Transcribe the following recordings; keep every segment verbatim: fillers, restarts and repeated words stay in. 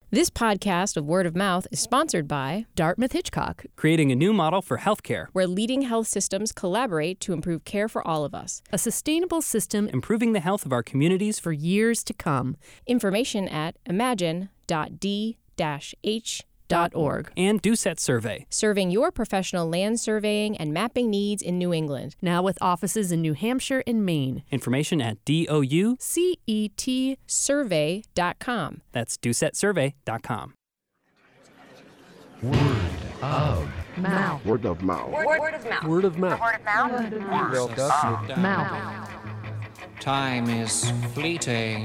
This podcast of Word of Mouth is sponsored by Dartmouth Hitchcock, creating a new model for healthcare, where leading health systems collaborate to improve care for all of us. A sustainable system improving the health of our communities for years to come. Information at imagine dot d dash h dot org. And Doucette Survey, serving your professional land surveying and mapping needs in New England. Now with offices in New Hampshire and Maine. Information at D O U C E T survey dot com. That's Doucette Survey dot com. Word of mouth. Word of mouth. Word, word of mouth. Word of mouth. Word of mouth. Word of mouth. Word of mouth. Time is fleeting.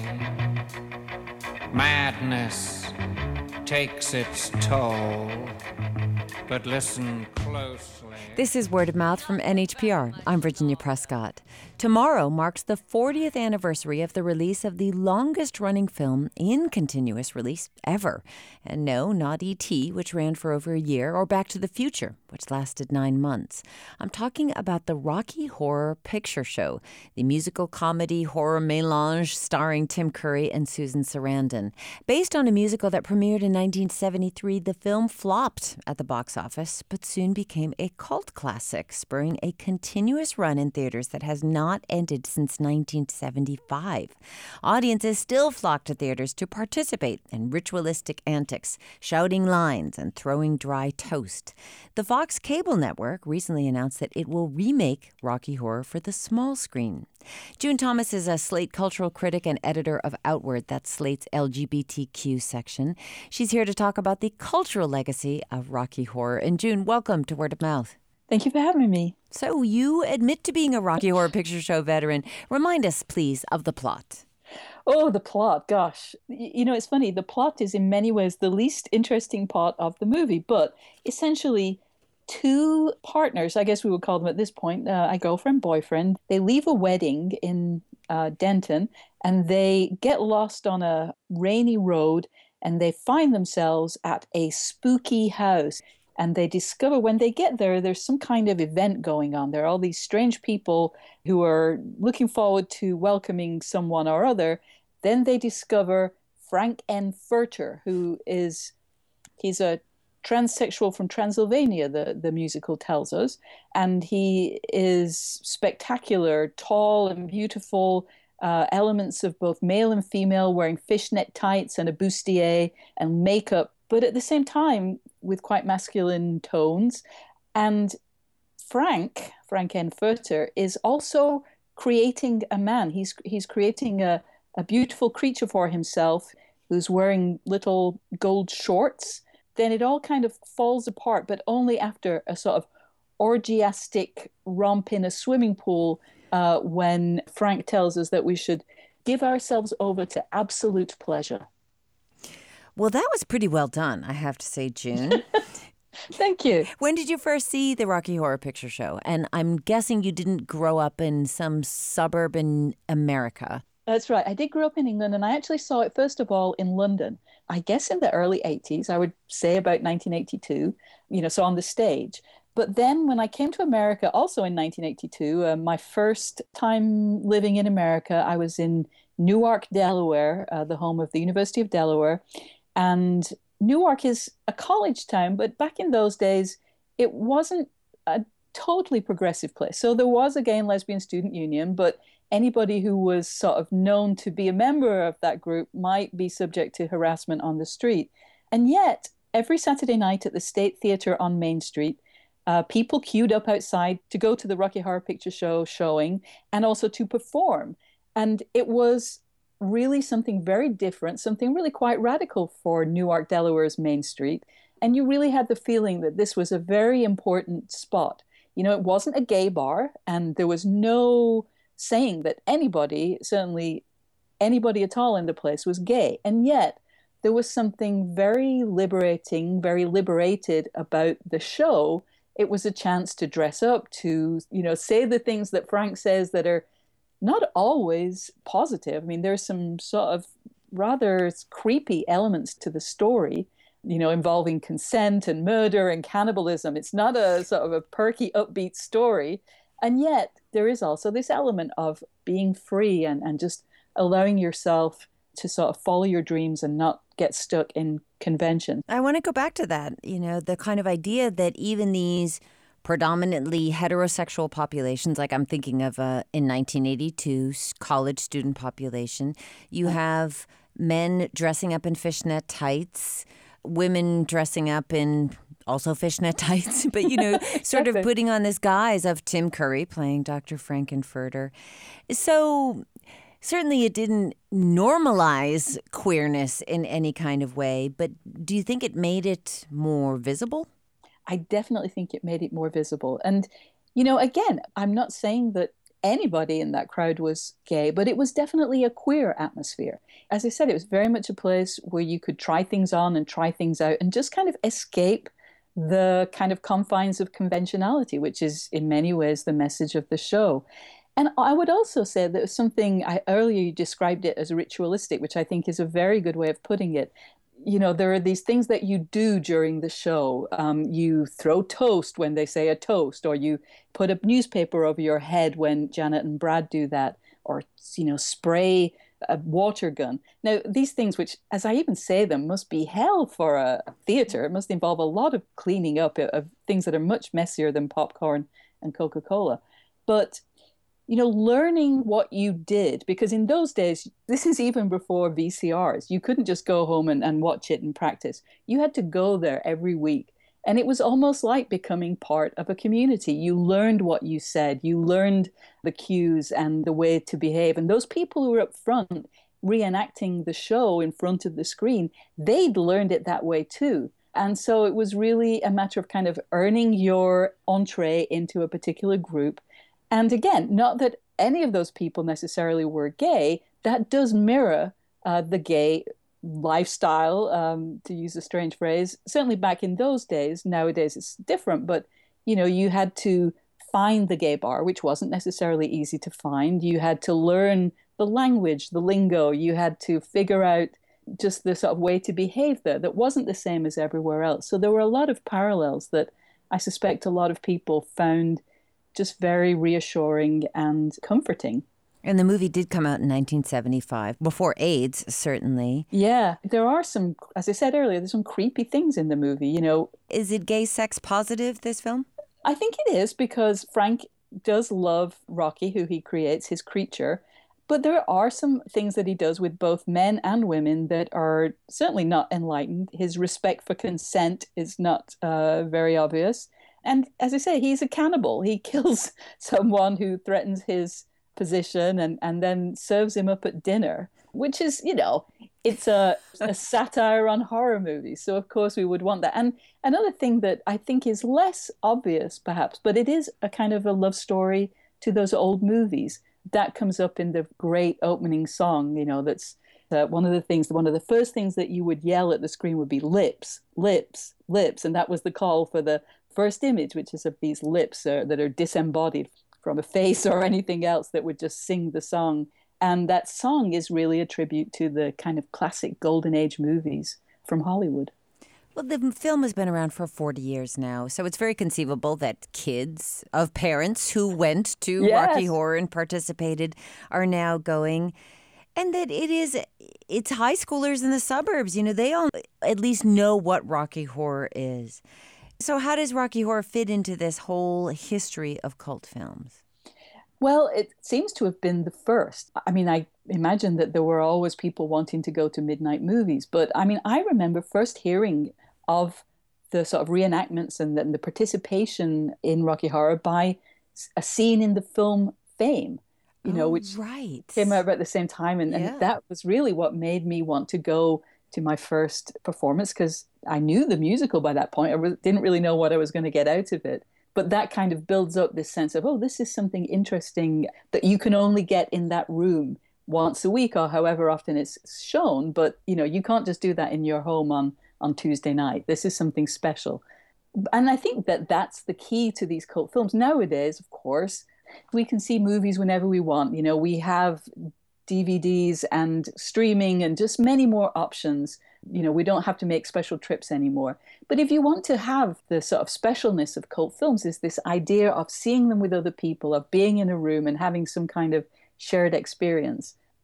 Madness takes its toll. But listen closely. This is Word of Mouth from N H P R. I'm Virginia Prescott. Tomorrow marks the fortieth anniversary of the release of the longest-running film in continuous release ever. And no, not E T, which ran for over a year, or Back to the Future, which lasted nine months. I'm talking about the Rocky Horror Picture Show, the musical comedy horror mélange starring Tim Curry and Susan Sarandon. Based on a musical that premiered in nineteen seventy-three, the film flopped at the box office, but soon became a cult classic, spurring a continuous run in theaters that has not ended since nineteen seventy-five. Audiences still flock to theaters to participate in ritualistic antics, shouting lines and throwing dry toast. The Fox Cable Network recently announced that it will remake Rocky Horror for the small screen. June Thomas is a Slate cultural critic and editor of Outward, that's Slate's L G B T Q section. She's here to talk about the cultural legacy of Rocky Horror. And June, welcome to Word of Mouth. Thank you for having me. So you admit to being a Rocky Horror Picture Show veteran. Remind us, please, of the plot. Oh, the plot. Gosh. You know, it's funny. The plot is in many ways the least interesting part of the movie, but essentially two partners, I guess we would call them at this point, uh, a girlfriend, boyfriend, they leave a wedding in uh, Denton and they get lost on a rainy road and they find themselves at a spooky house. And they discover when they get there, there's some kind of event going on. There are all these strange people who are looking forward to welcoming someone or other. Then they discover Frank N. Furter, who is, he's a transsexual from Transylvania, the, the musical tells us. And he is spectacular, tall and beautiful, uh, elements of both male and female, wearing fishnet tights and a bustier and makeup, but at the same time with quite masculine tones. And Frank, Frank N. Furter, is also creating a man. He's he's creating a, a beautiful creature for himself who's wearing little gold shorts. Then it all kind of falls apart, but only after a sort of orgiastic romp in a swimming pool uh, when Frank tells us that we should give ourselves over to absolute pleasure. Well, that was pretty well done, I have to say, June. Thank you. When did you first see the Rocky Horror Picture Show? And I'm guessing you didn't grow up in some suburb in America. That's right. I did grow up in England, and I actually saw it, first of all, in London. I guess in the early eighties, I would say about nineteen eighty-two, you know, so on the stage. But then when I came to America, also in nineteen eighty-two, uh, my first time living in America, I was in Newark, Delaware, uh, the home of the University of Delaware. And Newark is a college town, but back in those days, it wasn't a totally progressive place. So there was a gay and lesbian student union, but anybody who was sort of known to be a member of that group might be subject to harassment on the street. And yet, every Saturday night at the State Theatre on Main Street, uh, people queued up outside to go to the Rocky Horror Picture Show showing and also to perform. And it was really something very different, something really quite radical for Newark, Delaware's Main Street. And you really had the feeling that this was a very important spot. You know, it wasn't a gay bar, and there was no saying that anybody, certainly anybody at all in the place, was gay. And yet there was something very liberating, very liberated about the show. It was a chance to dress up, to, you know, say the things that Frank says that are not always positive. I mean, there's some sort of rather creepy elements to the story, you know, involving consent and murder and cannibalism. It's not a sort of a perky, upbeat story. And yet there is also this element of being free and, and just allowing yourself to sort of follow your dreams and not get stuck in convention. I want to go back to that, you know, the kind of idea that even these predominantly heterosexual populations, like I'm thinking of uh, in nineteen eighty-two, college student population, you have men dressing up in fishnet tights, women dressing up in also fishnet tights, but, you know, sort of putting on this guise of Tim Curry playing Doctor Frankenfurter. So certainly it didn't normalize queerness in any kind of way, but do you think it made it more visible? I definitely think it made it more visible. And, you know, again, I'm not saying that anybody in that crowd was gay, but it was definitely a queer atmosphere. As I said, it was very much a place where you could try things on and try things out and just kind of escape the kind of confines of conventionality, which is in many ways the message of the show. And I would also say that it was something, I earlier you described it as ritualistic, which I think is a very good way of putting it. You know, there are these things that you do during the show. Um, you throw toast when they say a toast, or you put a newspaper over your head when Janet and Brad do that, or, you know, spray a water gun. Now, these things, which, as I even say them, must be hell for a theater. It must involve a lot of cleaning up of things that are much messier than popcorn and Coca-Cola. But, you know, learning what you did, because in those days, this is even before V C Rs. You couldn't just go home and, and watch it and practice. You had to go there every week. And it was almost like becoming part of a community. You learned what you said. You learned the cues and the way to behave. And those people who were up front reenacting the show in front of the screen, they'd learned it that way too. And so it was really a matter of kind of earning your entree into a particular group. And again, not that any of those people necessarily were gay. That does mirror uh, the gay lifestyle, um, to use a strange phrase, certainly back in those days. Nowadays it's different, but, you know, you had to find the gay bar, which wasn't necessarily easy to find. You had to learn the language, the lingo. You had to figure out just the sort of way to behave there that wasn't the same as everywhere else. So there were a lot of parallels that I suspect a lot of people found just very reassuring and comforting. And the movie did come out in nineteen seventy-five, before AIDS, certainly. Yeah, there are some, as I said earlier, there's some creepy things in the movie, you know. Is it gay sex positive, this film? I think it is, because Frank does love Rocky, who he creates, his creature. But there are some things that he does with both men and women that are certainly not enlightened. His respect for consent is not uh, very obvious. And as I say, he's a cannibal. He kills someone who threatens his position and, and then serves him up at dinner, which is, you know, it's a, a satire on horror movies. So, of course, we would want that. And another thing that I think is less obvious, perhaps, but it is a kind of a love story to those old movies. That comes up in the great opening song, you know, that's uh, one of the things, one of the first things that you would yell at the screen would be lips, lips, lips. And that was the call for the first image, which is of these lips uh, that are disembodied from a face or anything else that would just sing the song. And that song is really a tribute to the kind of classic golden age movies from Hollywood. Well, the film has been around for forty years now, so it's very conceivable that kids of parents who went to Yes. Rocky Horror and participated are now going, and that it is, it's high schoolers in the suburbs. You know, they all at least know what Rocky Horror is. So how does Rocky Horror fit into this whole history of cult films? Well, it seems to have been the first. I mean, I imagine that there were always people wanting to go to midnight movies, but I mean, I remember first hearing of the sort of reenactments and the, the participation in Rocky Horror by a scene in the film Fame, you know, Oh, which right. came out about the same time. And, Yeah. and that was really what made me want to go to my first performance, because I knew the musical by that point. I re- didn't really know what I was going to get out of it. But that kind of builds up this sense of, oh, this is something interesting that you can only get in that room once a week or however often it's shown. But, you know, you can't just do that in your home on, on Tuesday night. This is something special. And I think that that's the key to these cult films. Nowadays, of course, we can see movies whenever we want. You know, we have D V Ds and streaming and just many more options. You know, we don't have to make special trips anymore. But if you want to have the sort of specialness of cult films, is this idea of seeing them with other people, of being in a room and having some kind of shared experience.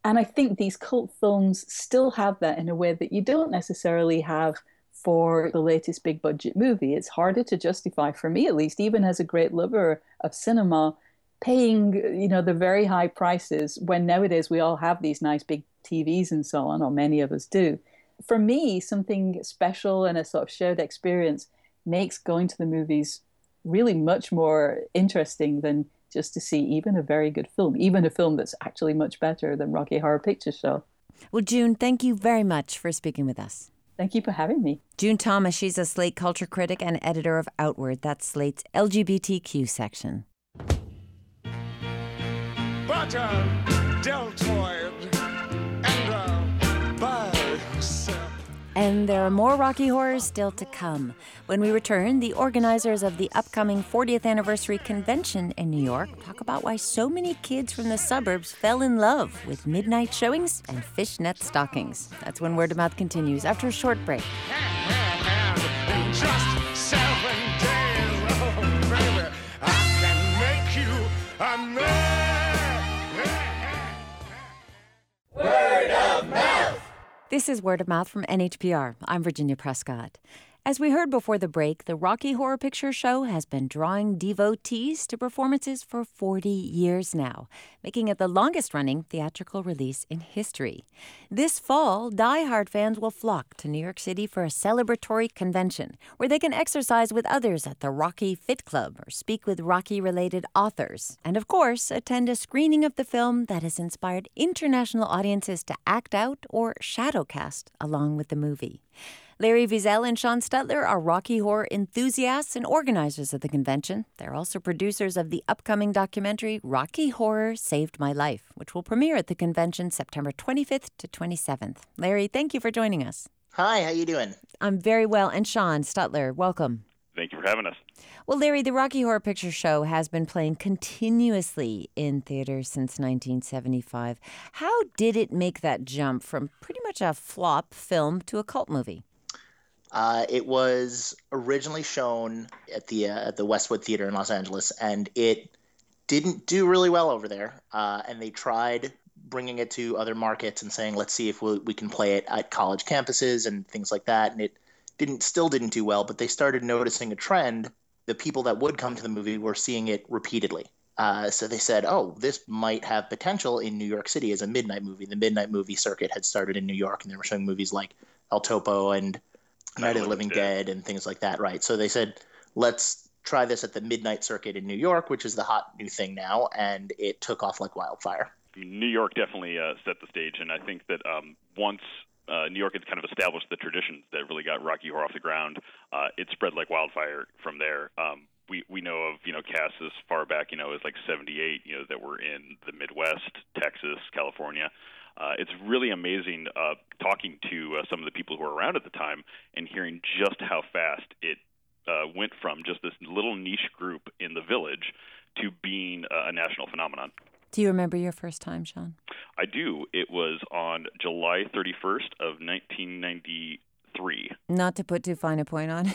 And I think these cult films still have that in a way that you don't necessarily have for the latest big budget movie. It's harder to justify, for me at least, even as a great lover of cinema, paying, you know, the very high prices when nowadays we all have these nice big T Vs and so on, or many of us do. For me, something special and a sort of shared experience makes going to the movies really much more interesting than just to see even a very good film, even a film that's actually much better than Rocky Horror Picture Show. Well, June, thank you very much for speaking with us. Thank you for having me. June Thomas, she's a Slate culture critic and editor of Outward. That's Slate's L G B T Q section. Butter, deltoid, and a bicep. And there are more Rocky Horrors still to come. When we return, the organizers of the upcoming fortieth anniversary convention in New York talk about why so many kids from the suburbs fell in love with midnight showings and fishnet stockings. That's when Word of Mouth continues after a short break. In just seven days, oh baby, I can make you a man. Word of Mouth! This is Word of Mouth from N H P R. I'm Virginia Prescott. As we heard before the break, the Rocky Horror Picture Show has been drawing devotees to performances for forty years now, making it the longest-running theatrical release in history. This fall, die-hard fans will flock to New York City for a celebratory convention where they can exercise with others at the Rocky Fit Club or speak with Rocky-related authors, and of course, attend a screening of the film that has inspired international audiences to act out or shadowcast along with the movie. Larry Wiesel and Sean Stutler are Rocky Horror enthusiasts and organizers of the convention. They're also producers of the upcoming documentary Rocky Horror Saved My Life, which will premiere at the convention September twenty-fifth to twenty-seventh. Larry, thank you for joining us. Hi, how you doing? I'm very well. And Sean Stutler, welcome. Thank you for having us. Well, Larry, the Rocky Horror Picture Show has been playing continuously in theaters since nineteen seventy-five. How did it make that jump from pretty much a flop film to a cult movie? Uh, it was originally shown at the uh, at the Westwood Theater in Los Angeles, and it didn't do really well over there. Uh, and they tried bringing it to other markets and saying, let's see if we, we can play it at college campuses and things like that. And it didn't still didn't do well, but they started noticing a trend. The people that would come to the movie were seeing it repeatedly. Uh, so they said, oh, this might have potential in New York City as a midnight movie. The midnight movie circuit had started in New York, and they were showing movies like El Topo and Night of the Living Dead and things like that, right? So they said, let's try this at the midnight circuit in New York, which is the hot new thing now, and it took off like wildfire. I mean, New York definitely uh, set the stage, and I think that um, once uh, New York had kind of established the traditions that really got Rocky Horror off the ground, uh, it spread like wildfire from there. Um, we we know of you know casts as far back you know as like seventy-eight, you know that were in the Midwest, Texas, California. Uh, it's really amazing uh, talking to uh, some of the people who were around at the time and hearing just how fast it uh, went from just this little niche group in the village to being uh, a national phenomenon. Do you remember your first time, Sean? I do. It was on July thirty-first of nineteen ninety-three. Not to put too fine a point on it.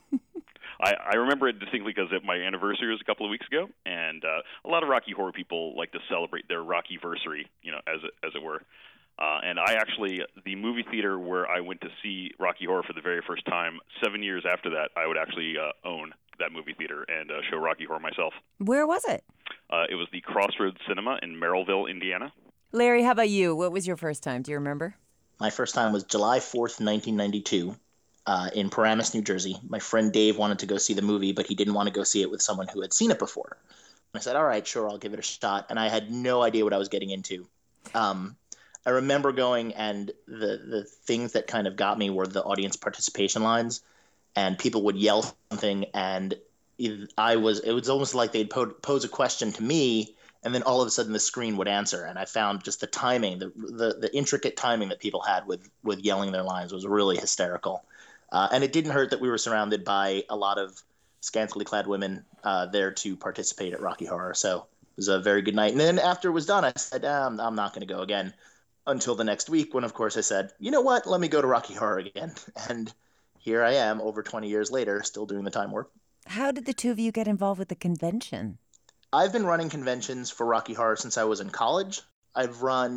I, I remember it distinctly because my anniversary was a couple of weeks ago, and uh, a lot of Rocky Horror people like to celebrate their Rocky-versary, you know, as it, as it were. Uh, and I actually, the movie theater where I went to see Rocky Horror for the very first time, seven years after that, I would actually uh, own that movie theater and uh, show Rocky Horror myself. Where was it? Uh, it was the Crossroads Cinema in Merrillville, Indiana. Larry, how about you? What was your first time? Do you remember? My first time was July fourth, nineteen ninety-two. Uh, in Paramus, New Jersey. My friend Dave wanted to go see the movie, but he didn't want to go see it with someone who had seen it before. I said, all right, sure, I'll give it a shot. And I had no idea what I was getting into. Um, I remember going, and the, the things that kind of got me were the audience participation lines, and people would yell something, and I was, it was almost like they'd po- pose a question to me, and then all of a sudden the screen would answer. And I found just the timing, the the, the intricate timing that people had with, with yelling their lines was really hysterical. Uh, and it didn't hurt that we were surrounded by a lot of scantily clad women uh, there to participate at Rocky Horror. So it was a very good night. And then after it was done, I said, ah, I'm, I'm not going to go again until the next week when, of course, I said, you know what, let me go to Rocky Horror again. And here I am over twenty years later, still doing the time warp. How did the two of you get involved with the convention? I've been running conventions for Rocky Horror since I was in college. I've run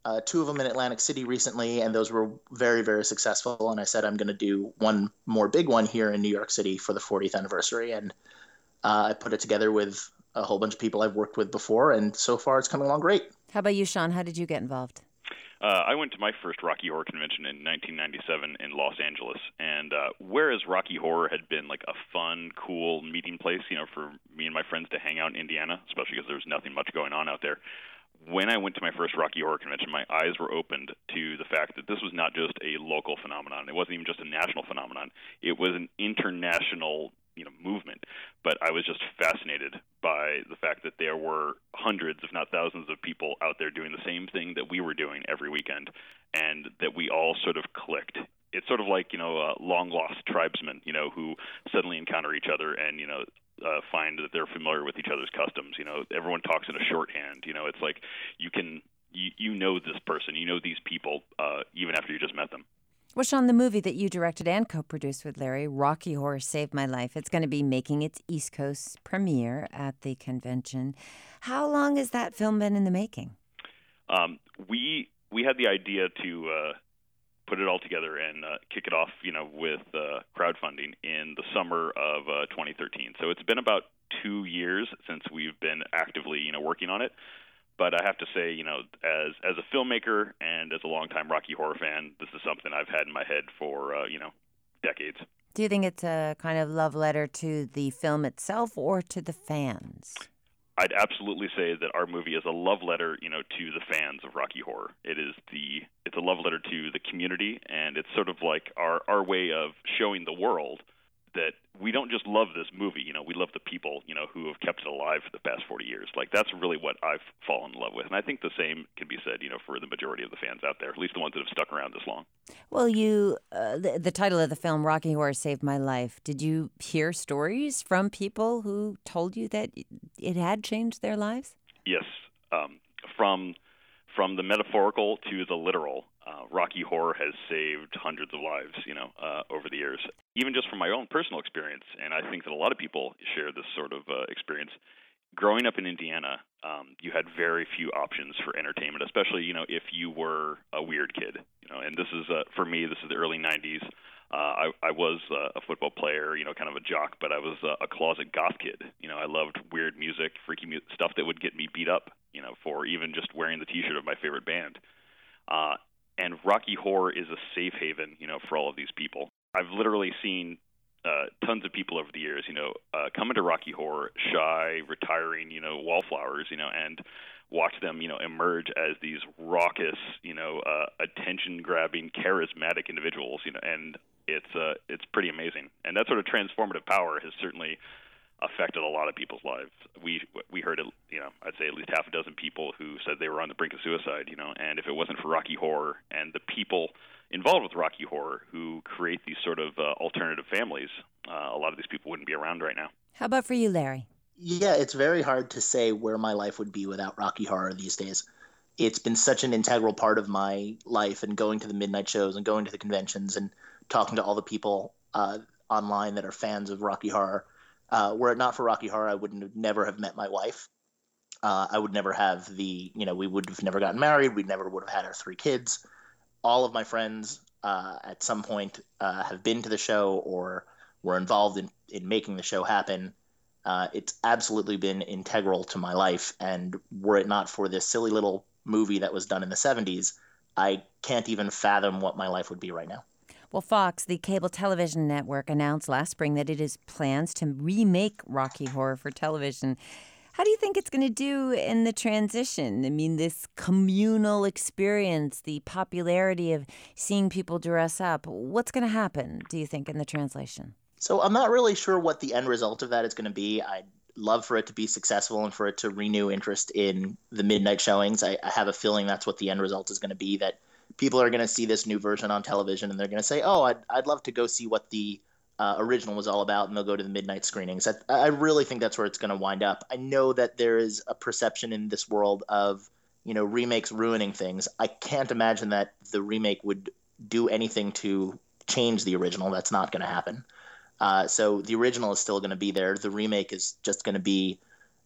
uh, two of them in Atlantic City recently, and those were very, very successful. And I said I'm going to do one more big one here in New York City for the fortieth anniversary. And uh, I put it together with a whole bunch of people I've worked with before, and so far it's coming along great. How about you, Sean? How did you get involved? Uh, I went to my first Rocky Horror Convention in nineteen ninety-seven in Los Angeles, and uh, whereas Rocky Horror had been like a fun, cool meeting place, you know, for me and my friends to hang out in Indiana, especially because there was nothing much going on out there, when I went to my first Rocky Horror Convention, my eyes were opened to the fact that this was not just a local phenomenon. It wasn't even just a national phenomenon. It was an international, you know, movement. But I was just fascinated by the fact that there were hundreds, if not thousands, of people out there doing the same thing that we were doing every weekend, and that we all sort of clicked. It's sort of like, you know, uh, long-lost tribesmen, you know, who suddenly encounter each other and, you know, uh, find that they're familiar with each other's customs. You know, everyone talks in a shorthand. You know, it's like you can, you, you know this person, you know these people, uh, even after you just met them. Well, Sean, the movie that you directed and co-produced with Larry, Rocky Horror Saved My Life, it's going to be making its East Coast premiere at the convention. How long has that film been in the making? Um, we we had the idea to uh, put it all together and uh, kick it off, you know, with uh, crowdfunding in the summer of uh, twenty thirteen. So it's been about two years since we've been actively, you know, working on it. But I have to say, you know, as as a filmmaker and as a longtime Rocky Horror fan, this is something I've had in my head for, uh, you know, decades. Do you think it's a kind of love letter to the film itself or to the fans? I'd absolutely say that our movie is a love letter, you know, to the fans of Rocky Horror. It is the it's a love letter to the community, and it's sort of like our our way of showing the world that we don't just love this movie, you know, we love the people, you know, who have kept it alive for the past forty years. Like, that's really what I've fallen in love with. And I think the same can be said, you know, for the majority of the fans out there, at least the ones that have stuck around this long. Well, you, uh, the, the title of the film, Rocky Horror Saved My Life, did you hear stories from people who told you that it had changed their lives? Yes. Um, from from the metaphorical to the literal, uh, Rocky Horror has saved hundreds of lives, you know, uh, over the years. Even just from my own personal experience, and I think that a lot of people share this sort of uh, experience. Growing up in Indiana, um, you had very few options for entertainment, especially, you know, if you were a weird kid. You know, and this is, uh, for me, this is the early nineties. Uh, I, I was uh, a football player, you know, kind of a jock, but I was uh, a closet goth kid. You know, I loved weird music, freaky mu- stuff that would get me beat up, you know, for even just wearing the T-shirt of my favorite band. Uh, and Rocky Horror is a safe haven, you know, for all of these people. I've literally seen uh, tons of people over the years, you know, uh, come into Rocky Horror, shy, retiring, you know, wallflowers, you know, and watch them, you know, emerge as these raucous, you know, uh, attention-grabbing, charismatic individuals, you know, and it's uh, it's pretty amazing. And that sort of transformative power has certainly affected a lot of people's lives. We we heard, you know, I'd say at least half a dozen people who said they were on the brink of suicide, you know, and if it wasn't for Rocky Horror and the people involved with Rocky Horror who create these sort of uh, alternative families, uh, a lot of these people wouldn't be around right now. How about for you, Larry? Yeah, it's very hard to say where my life would be without Rocky Horror these days. It's been such an integral part of my life, and going to the midnight shows and going to the conventions and talking to all the people uh, online that are fans of Rocky Horror. Uh, were it not for Rocky Horror, I would have never have met my wife. Uh, I would never have the, you know, we would have never gotten married. We never would have had our three kids. All of my friends uh, at some point uh, have been to the show or were involved in, in making the show happen. Uh, it's absolutely been integral to my life. And were it not for this silly little movie that was done in the seventies, I can't even fathom what my life would be right now. Well, Fox, the cable television network, announced last spring that it has plans to remake Rocky Horror for television. How do you think it's going to do in the transition? I mean, this communal experience, the popularity of seeing people dress up, what's going to happen, do you think, in the translation? So I'm not really sure what the end result of that is going to be. I'd love for it to be successful and for it to renew interest in the midnight showings. I, I have a feeling that's what the end result is going to be, that people are going to see this new version on television and they're going to say, oh, I'd, I'd love to go see what the uh, original was all about, and they'll go to the midnight screenings. I, I really think that's where it's going to wind up. I know that there is a perception in this world of, you know, remakes ruining things. I can't imagine that the remake would do anything to change the original. That's not going to happen. Uh, so the original is still going to be there. The remake is just going to be,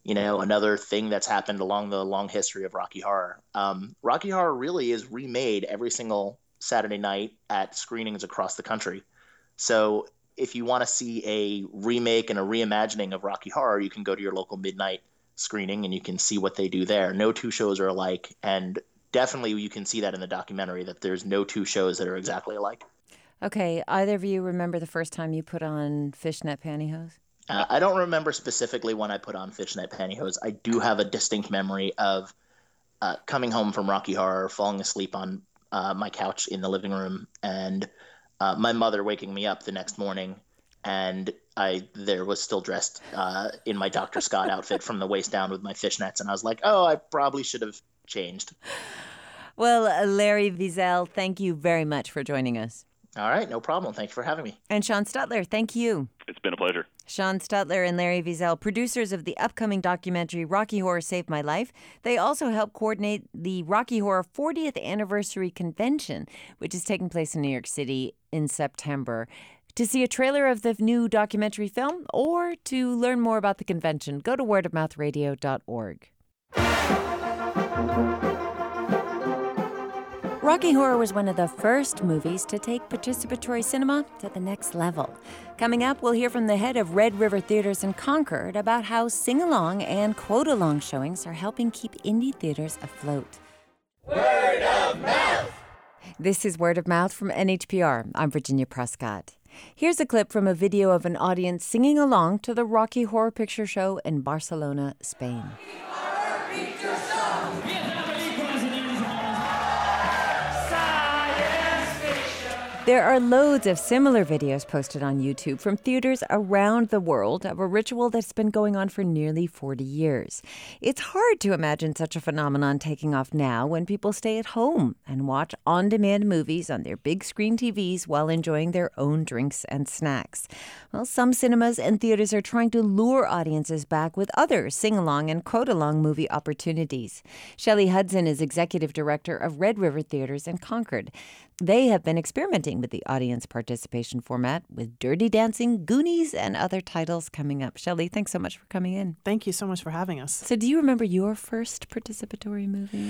you know, another thing that's happened along the long history of Rocky Horror. Um, Rocky Horror really is remade every single Saturday night at screenings across the country. So if you want to see a remake and a reimagining of Rocky Horror, you can go to your local midnight screening and you can see what they do there. No two shows are alike, and definitely you can see that in the documentary, that there's no two shows that are exactly alike. Okay, either of you remember the first time you put on fishnet pantyhose? Uh, I don't remember specifically when I put on fishnet pantyhose. I do have a distinct memory of uh, coming home from Rocky Horror, falling asleep on uh, my couch in the living room, and uh, my mother waking me up the next morning, and I there was still dressed uh, in my Doctor Scott outfit from the waist down with my fishnets, and I was like, oh, I probably should have changed. Well, uh, Larry Wiesel, thank you very much for joining us. All right, no problem. Thanks for having me. And Sean Stutler, thank you. It's been a pleasure. Sean Stutler and Larry Wiesel, producers of the upcoming documentary Rocky Horror Saved My Life. They also help coordinate the Rocky Horror fortieth Anniversary Convention, which is taking place in New York City in September. To see a trailer of the new documentary film or to learn more about the convention, go to word of mouth radio dot org. Rocky Horror was one of the first movies to take participatory cinema to the next level. Coming up, we'll hear from the head of Red River Theaters in Concord about how sing-along and quote-along showings are helping keep indie theaters afloat. Word of Mouth! This is Word of Mouth from N H P R. I'm Virginia Prescott. Here's a clip from a video of an audience singing along to the Rocky Horror Picture Show in Barcelona, Spain. There are loads of similar videos posted on YouTube from theaters around the world of a ritual that's been going on for nearly forty years. It's hard to imagine such a phenomenon taking off now when people stay at home and watch on-demand movies on their big screen T Vs while enjoying their own drinks and snacks. Well, some cinemas and theaters are trying to lure audiences back with other sing-along and quote-along movie opportunities. Shelley Hudson is executive director of Red River Theaters in Concord. They have been experimenting with the audience participation format with Dirty Dancing, Goonies, and other titles coming up. Shelley, thanks so much for coming in. Thank you so much for having us. So do you remember your first participatory movie?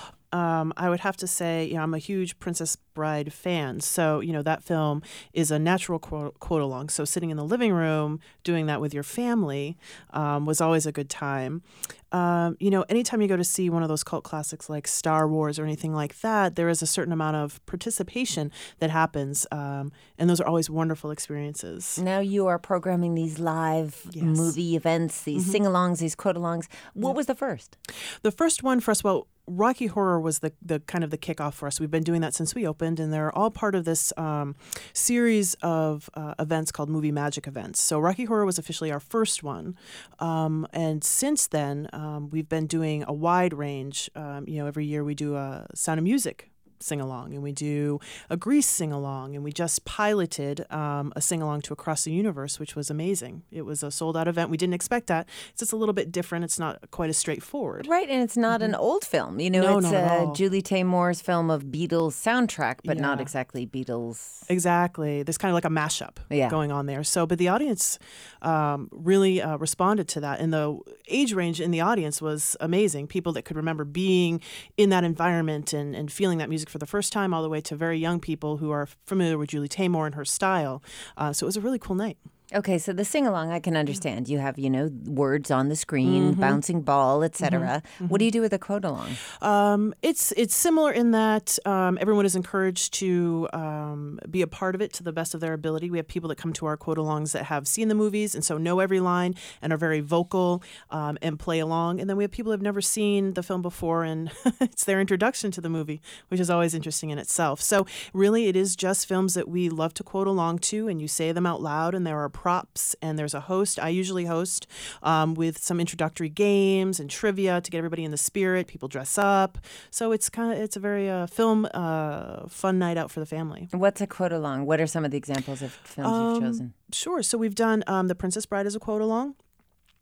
Um, I would have to say, you know, I'm a huge Princess Bride fan. So, you know, that film is a natural quote, quote along. So sitting in the living room, doing that with your family um, was always a good time. Um, you know, anytime you go to see one of those cult classics like Star Wars or anything like that, there is a certain amount of participation that happens. Um, and those are always wonderful experiences. Now you are programming these live yes. movie events, these mm-hmm. sing-alongs, these quote-alongs. What yeah. was the first? The first one for us, well, Rocky Horror was the, the kind of the kickoff for us. We've been doing that since we opened, and they're all part of this um, series of uh, events called Movie Magic Events. So Rocky Horror was officially our first one, um, and since then um, we've been doing a wide range. Um, you know, every year we do a Sound of Music sing-along, and we do a Grease sing-along, and we just piloted um, a sing-along to Across the Universe, which was amazing. It was a sold-out event. We didn't expect that. It's just a little bit different. It's not quite as straightforward. Right, and it's not mm-hmm. an old film. You know, no, it's not at uh, all. Julie Taymor's film of Beatles soundtrack, but yeah. not exactly Beatles. Exactly. There's kind of like a mashup yeah. going on there. So, but the audience um, really uh, responded to that, and the age range in the audience was amazing. People that could remember being in that environment and, and feeling that music for the first time, all the way to very young people who are familiar with Julie Taymor and her style. Uh, so it was a really cool night. Okay, so the sing-along, I can understand. You have, you know, words on the screen, mm-hmm. bouncing ball, et cetera. Mm-hmm. What do you do with a quote-along? Um, it's it's similar in that um, everyone is encouraged to um, be a part of it to the best of their ability. We have people that come to our quote-alongs that have seen the movies and so know every line and are very vocal um, and play along. And then we have people who have never seen the film before, and it's their introduction to the movie, which is always interesting in itself. So really, it is just films that we love to quote along to, and you say them out loud, and there are props, and there's a host. I usually host um, with some introductory games and trivia to get everybody in the spirit. People dress up, so it's kind of it's a very uh, film uh, fun night out for the family. What's a quote along? What are some of the examples of films um, you've chosen? Sure. So we've done um, The Princess Bride as a quote along.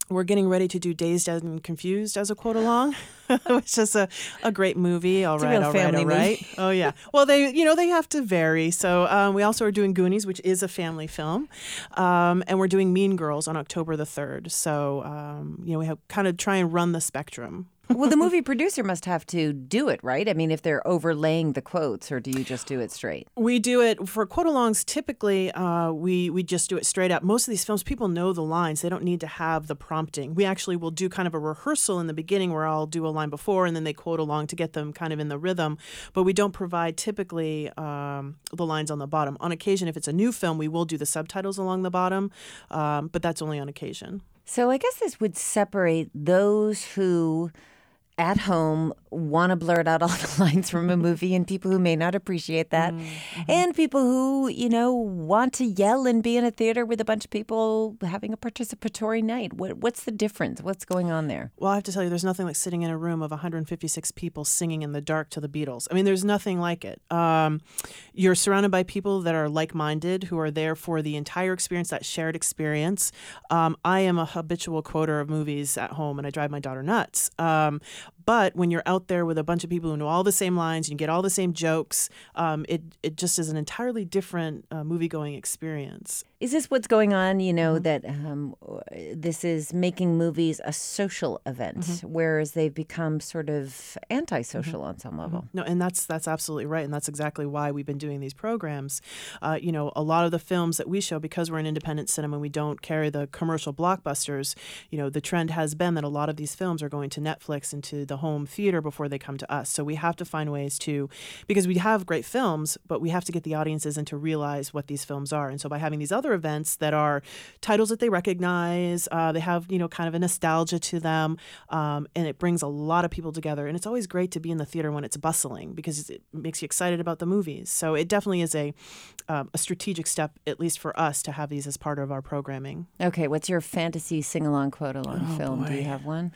we're getting ready to do Dazed and Confused as a quote along, which is a, a great movie. All It's a right, real all right, family all right. movie. Oh yeah. Well, they you know they have to vary. So um, we also are doing Goonies, which is a family film, um, and we're doing Mean Girls on October the third. So um, you know we have kind of try and run the spectrum. Well, the movie producer must have to do it, right? I mean, if they're overlaying the quotes, or do you just do it straight? We do it for quote-alongs. Typically, uh, we we just do it straight up. Most of these films, people know the lines; they don't need to have the prompting. We actually will do kind of a rehearsal in the beginning, where I'll do a line before, and then they quote along to get them kind of in the rhythm. But we don't provide typically um, the lines on the bottom. On occasion, if it's a new film, we will do the subtitles along the bottom, um, but that's only on occasion. So I guess this would separate those who at home want to blurt out all the lines from a movie and people who may not appreciate that, mm-hmm. and people who, you know, want to yell and be in a theater with a bunch of people having a participatory night. What, what's the difference? What's going on there? Well, I have to tell you, there's nothing like sitting in a room of one hundred fifty-six people singing in the dark to the Beatles. I mean, there's nothing like it. Um, you're surrounded by people that are like-minded, who are there for the entire experience, that shared experience. Um, I am a habitual quoter of movies at home, and I drive my daughter nuts. Um, But when you're out there with a bunch of people who know all the same lines, you get all the same jokes, um, it it just is an entirely different uh, movie-going experience. Is this what's going on, you know, mm-hmm. that um, this is making movies a social event, mm-hmm. whereas they've become sort of antisocial mm-hmm. on some level? Mm-hmm. No, and that's that's absolutely right, and that's exactly why we've been doing these programs. Uh, you know, a lot of the films that we show, because we're an independent cinema, we don't carry the commercial blockbusters. You know, the trend has been that a lot of these films are going to Netflix and to the home theater before they come to us. So we have to find ways to, because we have great films, but we have to get the audiences in to realize what these films are. And so by having these other events that are titles that they recognize, uh, they have, you know, kind of a nostalgia to them, um, and it brings a lot of people together. And it's always great to be in the theater when it's bustling, because it makes you excited about the movies. So it definitely is a, um, a strategic step, at least for us, to have these as part of our programming. Okay, what's your fantasy sing-along, quote-along oh, film? Boy. Do you have one?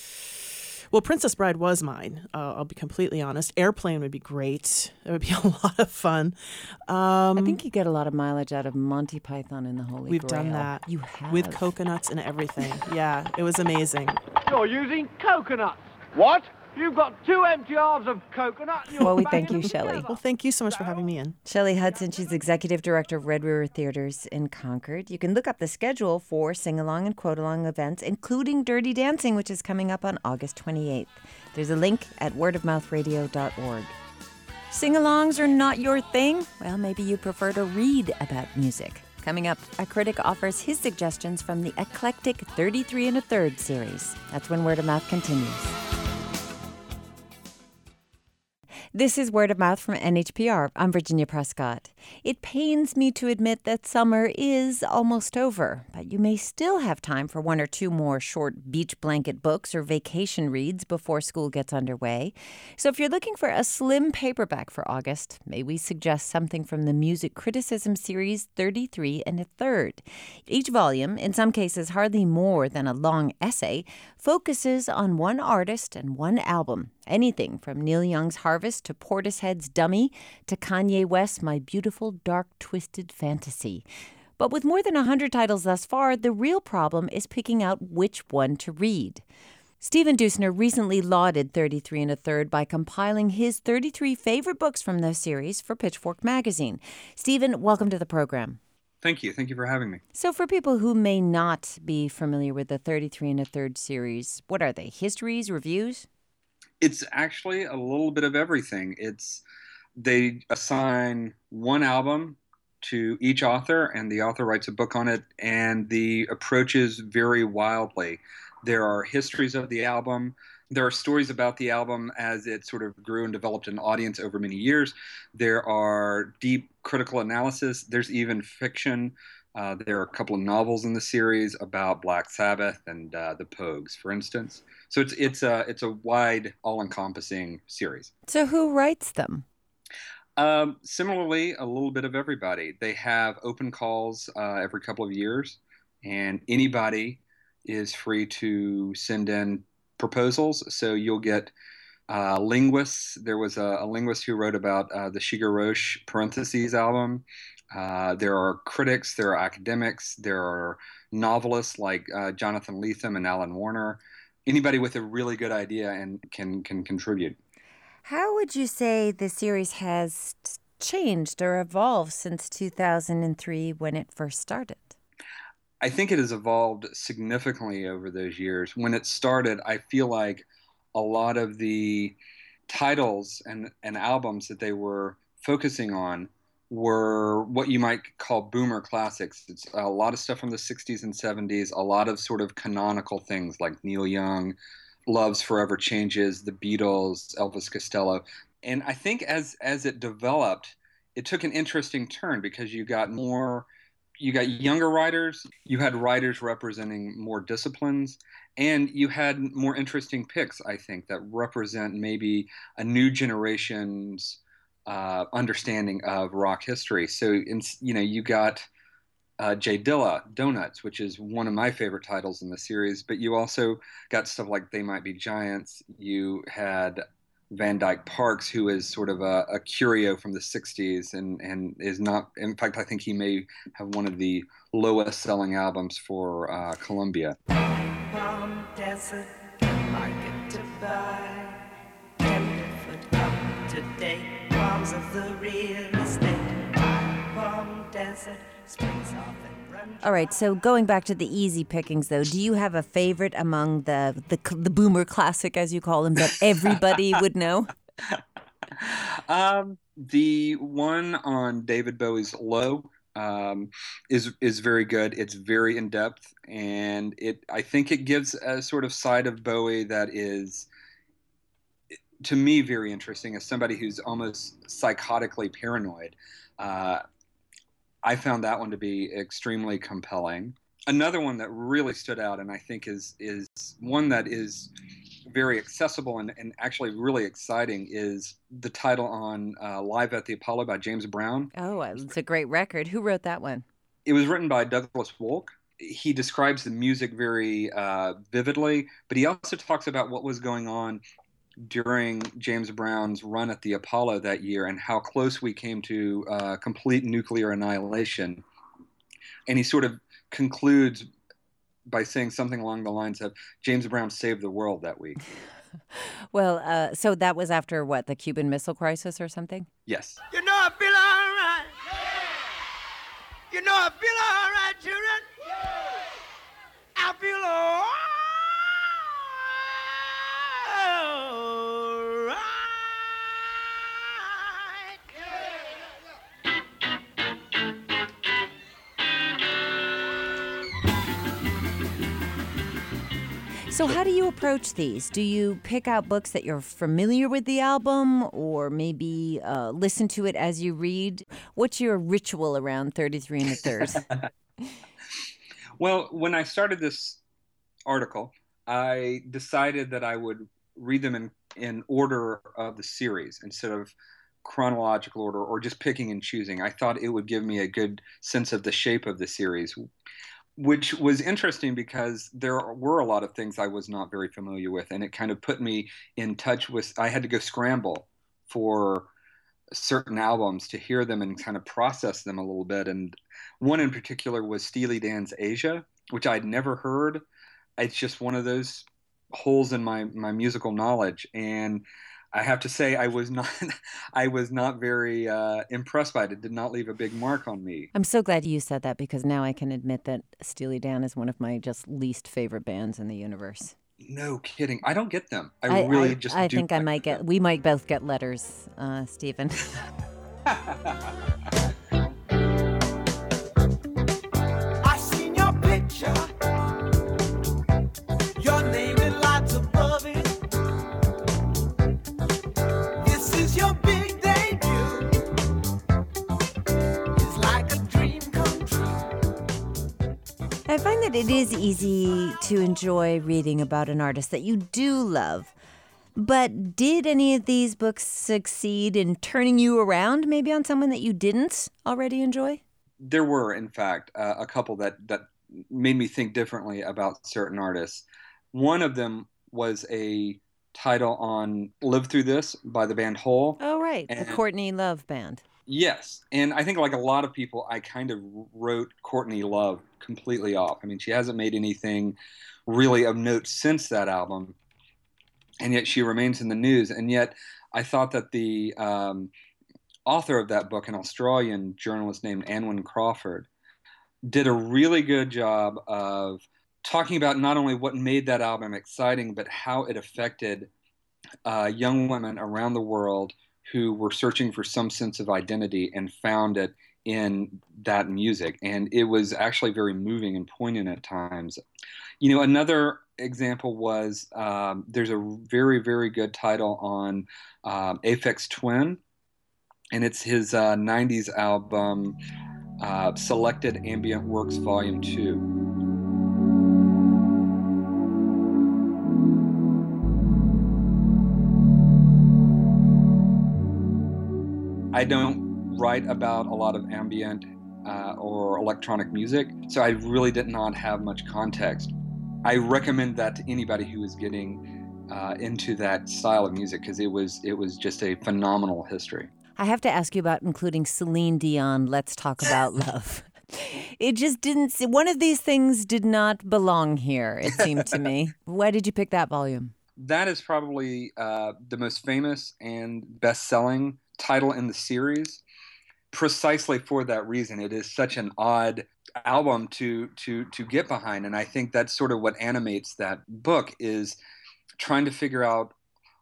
Well, Princess Bride was mine. Uh, I'll be completely honest. Airplane would be great. It would be a lot of fun. Um, I think you get a lot of mileage out of Monty Python and the Holy we've Grail. We've done that. You have. With coconuts and everything. Yeah, it was amazing. You're using coconuts. What? You've got two empty halves of coconut. And you're well, we thank you, Shelley. Well, thank you so much for having me in. Shelley Hudson, she's executive director of Red River Theaters in Concord. You can look up the schedule for sing-along and quote-along events, including Dirty Dancing, which is coming up on August twenty-eighth. There's a link at word of mouth radio dot org. Sing-alongs are not your thing? Well, maybe you prefer to read about music. Coming up, a critic offers his suggestions from the eclectic thirty-three and a third series. That's when Word of Mouth continues. This is Word of Mouth from N H P R. I'm Virginia Prescott. It pains me to admit that summer is almost over, but you may still have time for one or two more short beach blanket books or vacation reads before school gets underway. So if you're looking for a slim paperback for August, may we suggest something from the music criticism series thirty-three and a third. Each volume, in some cases hardly more than a long essay, focuses on one artist and one album. Anything from Neil Young's Harvest to Portishead's Dummy to Kanye West's My Beautiful Dark Twisted Fantasy. But with more than one hundred titles thus far, the real problem is picking out which one to read. Stephen Dusner recently lauded thirty-three and a third by compiling his thirty-three favorite books from the series for Pitchfork magazine. Stephen, welcome to the program. Thank you. Thank you for having me. So for people who may not be familiar with the thirty-three and a third series, what are they? Histories, reviews? It's actually a little bit of everything. It's they assign one album to each author, and the author writes a book on it, and the approaches vary wildly. There are histories of the album. There are stories about the album as it sort of grew and developed an audience over many years. There are deep critical analysis. There's even fiction. Uh, there are a couple of novels in the series about Black Sabbath and uh, the Pogues, for instance. So it's it's a it's a wide, all-encompassing series. So who writes them? Um, similarly, a little bit of everybody. They have open calls uh, every couple of years, and anybody is free to send in proposals. So you'll get uh, linguists. There was a, a linguist who wrote about uh, the Shiger Roche parentheses album. Uh, there are critics, there are academics, there are novelists like uh, Jonathan Lethem and Alan Warner. Anybody with a really good idea and can can contribute. How would you say the series has changed or evolved since two thousand three when it first started? I think it has evolved significantly over those years. When it started, I feel like a lot of the titles and, and albums that they were focusing on were what you might call boomer classics. It's a lot of stuff from the sixties and seventies, a lot of sort of canonical things like Neil Young, Love's Forever Changes, The Beatles, Elvis Costello. And I think as as it developed, it took an interesting turn because you got more, you got younger writers, you had writers representing more disciplines, and you had more interesting picks, I think, that represent maybe a new generation's uh, understanding of rock history. So, in, you know, you got uh, Jay Dilla, Donuts, which is one of my favorite titles in the series, but you also got stuff like They Might Be Giants. You had Van Dyke Parks, who is sort of a, a curio from the sixties and, and is not, in fact, I think he may have one of the lowest selling albums for uh, Columbia. Palm Desert Market to buy Tenderfoot up to date palms of the real estate. Palm Desert springs off and runs. All right, so going back to the easy pickings, though, do you have a favorite among the the, the boomer classic, as you call them, that everybody would know? Um, the one on David Bowie's Low um, is is very good. It's very in depth, and it I think it gives a sort of side of Bowie that is, to me, very interesting. As somebody who's almost psychotically paranoid, uh, I found that one to be extremely compelling. Another one that really stood out, and I think is is one that is very accessible and, and actually really exciting, is the title on uh, Live at the Apollo by James Brown. Oh, it's a great record. Who wrote that one? It was written by Douglas Wolk. He describes the music very uh, vividly, but he also talks about what was going on during James Brown's run at the Apollo that year and how close we came to uh, complete nuclear annihilation. And he sort of concludes by saying something along the lines of, James Brown saved the world that week. Well, uh, so that was after, what, the Cuban Missile Crisis or something? Yes. You know I feel all right. You know I feel all right, children. I feel all right. So how do you approach these? Do you pick out books that you're familiar with the album, or maybe uh, listen to it as you read? What's your ritual around thirty-three and a third? Well, when I started this article, I decided that I would read them in, in order of the series instead of chronological order or just picking and choosing. I thought it would give me a good sense of the shape of the series, which was interesting because there were a lot of things I was not very familiar with, and it kind of put me in touch with, I had to go scramble for certain albums to hear them and kind of process them a little bit. And one in particular was Steely Dan's Asia, which I'd never heard. It's just one of those holes in my, my musical knowledge. And I have to say, I was not, I was not very uh, impressed by it. It did not leave a big mark on me. I'm so glad you said that, because now I can admit that Steely Dan is one of my just least favorite bands in the universe. No kidding. I don't get them. I, I really I, just I do think I like might them. get, we might both get letters, uh, Stephen. I seen your picture, your name in lights above it. This is your big debut. It's like a dream come true. I find that it is easy to enjoy reading about an artist that you do love. But did any of these books succeed in turning you around maybe on someone that you didn't already enjoy? There were, in fact, uh, a couple that, that made me think differently about certain artists. One of them was a title on Live Through This by the band Hole. Oh, right. And, the Courtney Love Band. Yes, and I think like a lot of people, I kind of wrote Courtney Love completely off. I mean, she hasn't made anything really of note since that album, and yet she remains in the news. And yet I thought that the um, author of that book, an Australian journalist named Anwen Crawford, did a really good job of talking about not only what made that album exciting, but how it affected uh, young women around the world who were searching for some sense of identity and found it in that music. And it was actually very moving and poignant at times. You know, another example was um, there's a very, very good title on um, Aphex Twin, and it's his uh, nineties album, uh, Selected Ambient Works Volume two. I don't write about a lot of ambient uh, or electronic music, so I really did not have much context. I recommend that to anybody who is getting uh, into that style of music, because it was it was just a phenomenal history. I have to ask you about including Celine Dion, Let's Talk About Love. It just didn't, one of these things did not belong here, it seemed to me. Why did you pick that volume? That is probably uh, the most famous and best-selling title in the series, precisely for that reason. It is such an odd album to to to get behind, and I think that's sort of what animates that book, is trying to figure out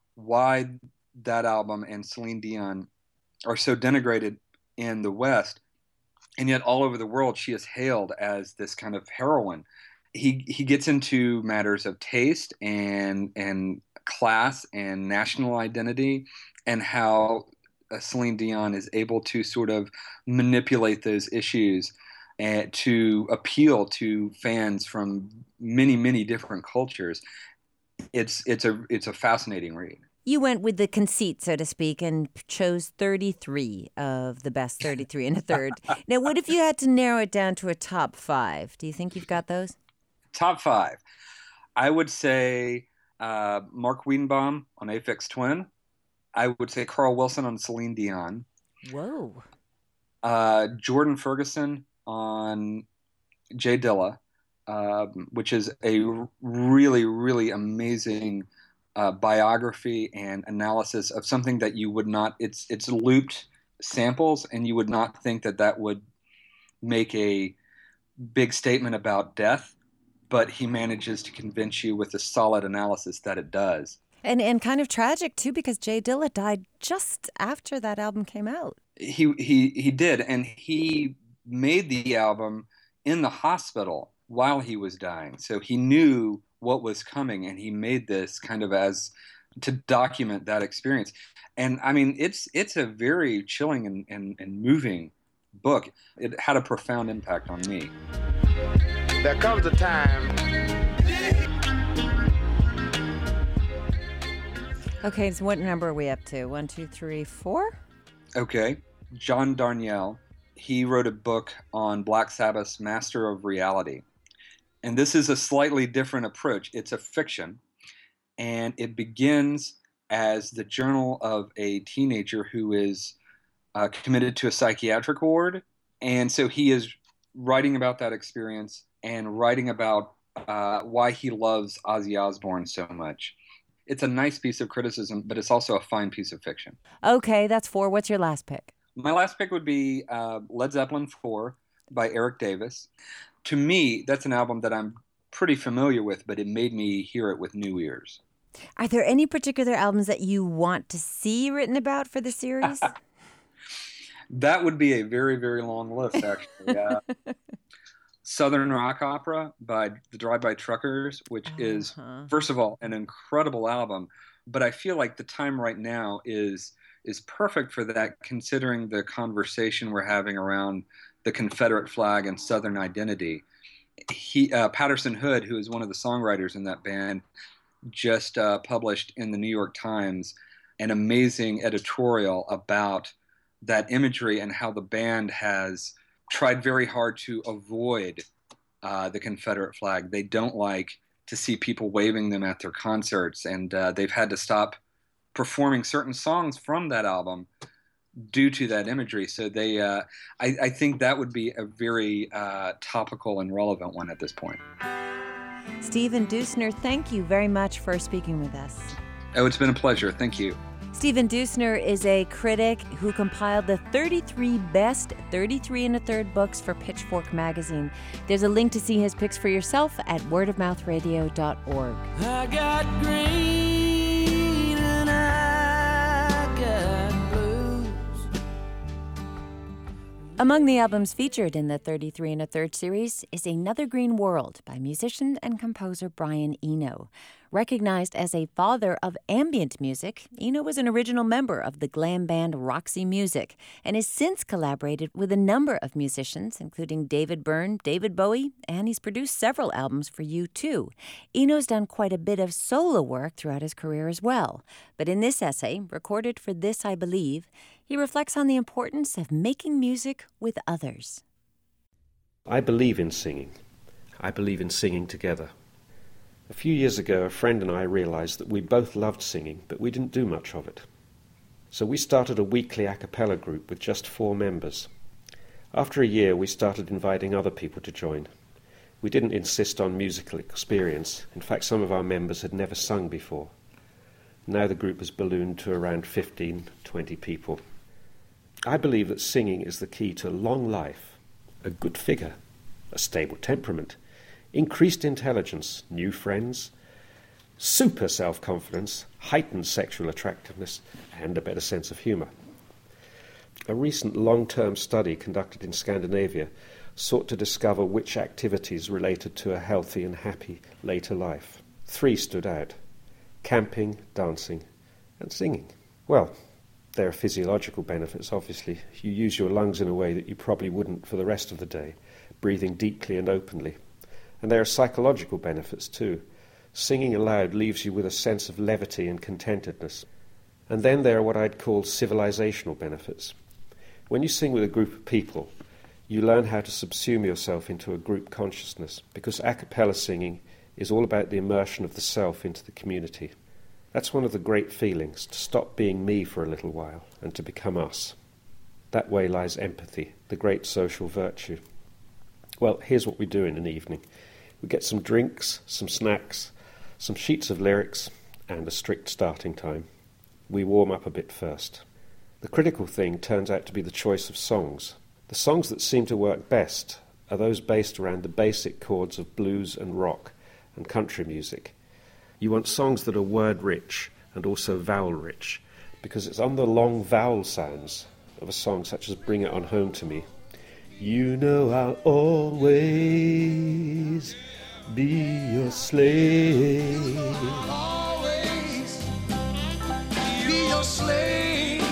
why that album and Celine Dion are so denigrated in the West, and yet all over the world she is hailed as this kind of heroine. He he gets into matters of taste and and class and national identity, and how Uh, Celine Dion is able to sort of manipulate those issues and to appeal to fans from many, many different cultures. It's it's a it's a fascinating read. You went with the conceit, so to speak, and chose thirty-three of the best thirty-three and a third. Now, what if you had to narrow it down to a top five? Do you think you've got those? Top five. I would say uh, Mark Wiedenbaum on Aphex Twin. I would say Carl Wilson on Celine Dion. Whoa. Uh, Jordan Ferguson on Jay Dilla, uh, which is a really, really amazing uh, biography and analysis of something that you would not, it's, it's looped samples, and you would not think that that would make a big statement about death, but he manages to convince you with a solid analysis that it does. And and kind of tragic, too, because Jay Dilla died just after that album came out. He he he did, and he made the album in the hospital while he was dying. So he knew what was coming, and he made this kind of as to document that experience. And, I mean, it's it's a very chilling and, and, and moving book. It had a profound impact on me. There comes a time... Okay, so what number are we up to? One, two, three, four? Okay. John Darnielle, he wrote a book on Black Sabbath's Master of Reality. And this is a slightly different approach. It's a fiction, and it begins as the journal of a teenager who is uh, committed to a psychiatric ward. And so he is writing about that experience and writing about uh, why he loves Ozzy Osbourne so much. It's a nice piece of criticism, but it's also a fine piece of fiction. Okay, that's four. What's your last pick? My last pick would be uh, Led Zeppelin four by Eric Davis. To me, that's an album that I'm pretty familiar with, but it made me hear it with new ears. Are there any particular albums that you want to see written about for the series? That would be a very, very long list, actually. Uh, Southern Rock Opera by the Drive-By Truckers, which uh-huh. is, first of all, an incredible album. But I feel like the time right now is is perfect for that, considering the conversation we're having around the Confederate flag and Southern identity. He, uh, Patterson Hood, who is one of the songwriters in that band, just uh, published in the New York Times an amazing editorial about that imagery and how the band has tried very hard to avoid uh, the Confederate flag. They don't like to see people waving them at their concerts, and uh, they've had to stop performing certain songs from that album due to that imagery. So they, uh, I, I think that would be a very uh, topical and relevant one at this point. Stephen Dusner, thank you very much for speaking with us. Oh, it's been a pleasure. Thank you. Stephen Dusner is a critic who compiled the thirty-three best thirty-three and a third books for Pitchfork magazine. There's a link to see his picks for yourself at word of mouth radio dot org. I got green and I got blues. Among the albums featured in the thirty-three and a third series is Another Green World by musician and composer Brian Eno. Recognized as a father of ambient music, Eno was an original member of the glam band Roxy Music and has since collaborated with a number of musicians, including David Byrne, David Bowie, and he's produced several albums for U two. Eno's done quite a bit of solo work throughout his career as well. But in this essay, recorded for This I Believe, he reflects on the importance of making music with others. I believe in singing. I believe in singing together. A few years ago, a friend and I realized that we both loved singing, but we didn't do much of it. So we started a weekly a cappella group with just four members. After a year, we started inviting other people to join. We didn't insist on musical experience. In fact, some of our members had never sung before. Now the group has ballooned to around fifteen, twenty people. I believe that singing is the key to long life, a good figure, a stable temperament, increased intelligence, new friends, super self-confidence, heightened sexual attractiveness, and a better sense of humour. A recent long-term study conducted in Scandinavia sought to discover which activities related to a healthy and happy later life. Three stood out: camping, dancing, and singing. Well, there are physiological benefits, obviously. You use your lungs in a way that you probably wouldn't for the rest of the day, breathing deeply and openly. And there are psychological benefits too. Singing aloud leaves you with a sense of levity and contentedness. And then there are what I'd call civilizational benefits. When you sing with a group of people, you learn how to subsume yourself into a group consciousness, because a cappella singing is all about the immersion of the self into the community. That's one of the great feelings, to stop being me for a little while and to become us. That way lies empathy, the great social virtue. Well, here's what we do in an evening. We get some drinks, some snacks, some sheets of lyrics, and a strict starting time. We warm up a bit first. The critical thing turns out to be the choice of songs. The songs that seem to work best are those based around the basic chords of blues and rock and country music. You want songs that are word-rich and also vowel-rich, because it's on the long vowel sounds of a song such as Bring It On Home to Me. You know I'll always be your slave. Always be your slave.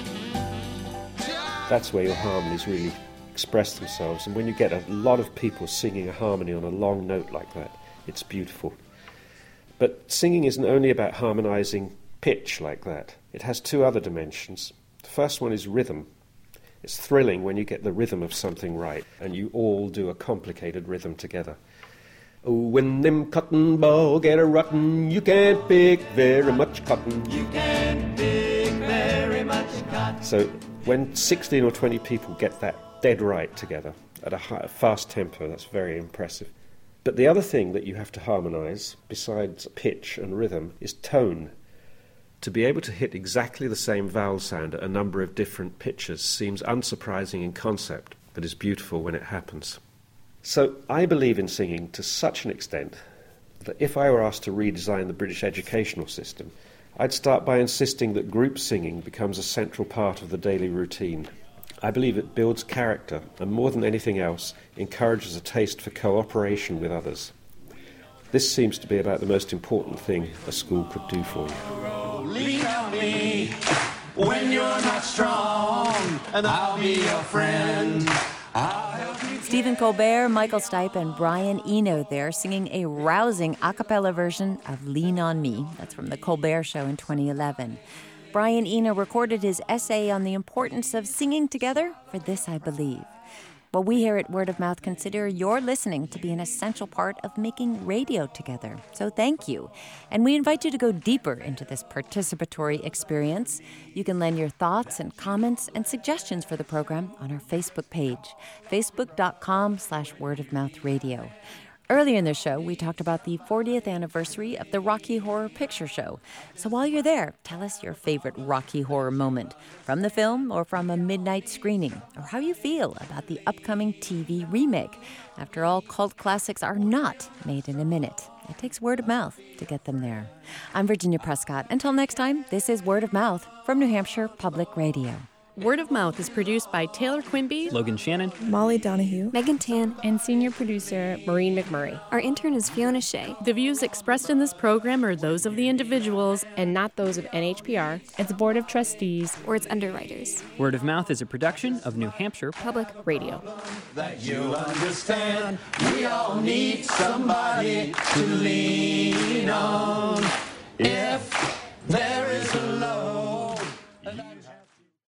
That's where your harmonies really express themselves. And when you get a lot of people singing a harmony on a long note like that, it's beautiful. But singing isn't only about harmonizing pitch like that. It has two other dimensions. The first one is rhythm. It's thrilling when you get the rhythm of something right and you all do a complicated rhythm together. Oh, when them cotton balls get a rotten, you can't pick very much cotton. You can't pick very much cotton. So when sixteen or twenty people get that dead right together at a high, fast tempo, that's very impressive. But the other thing that you have to harmonize, besides pitch and rhythm, is tone. To be able to hit exactly the same vowel sound at a number of different pitches seems unsurprising in concept, but is beautiful when it happens. So I believe in singing to such an extent that if I were asked to redesign the British educational system, I'd start by insisting that group singing becomes a central part of the daily routine. I believe it builds character and, more than anything else, encourages a taste for cooperation with others. This seems to be about the most important thing a school could do for you. Lean on me when you're not strong, and I'll be your friend. I'll help you. Stephen Colbert, Michael Stipe, and Brian Eno there singing a rousing a cappella version of Lean on Me. That's from The Colbert Show in twenty eleven. Brian Eno recorded his essay on the importance of singing together for This I Believe. Well, we here at Word of Mouth consider your listening to be an essential part of making radio together. So thank you. And we invite you to go deeper into this participatory experience. You can lend your thoughts and comments and suggestions for the program on our Facebook page, facebook.com slash wordofmouthradio. Earlier in the show, we talked about the fortieth anniversary of the Rocky Horror Picture Show. So while you're there, tell us your favorite Rocky Horror moment from the film or from a midnight screening, or how you feel about the upcoming T V remake. After all, cult classics are not made in a minute. It takes word of mouth to get them there. I'm Virginia Prescott. Until next time, this is Word of Mouth from New Hampshire Public Radio. Word of Mouth is produced by Taylor Quimby, Logan Shannon, Molly Donahue, Megan Tan, and senior producer Maureen McMurray. Our intern is Fiona Shea. The views expressed in this program are those of the individuals and not those of N H P R, its Board of Trustees, or its underwriters. Word of Mouth is a production of New Hampshire Public Radio. That you understand, we all need somebody to lean on.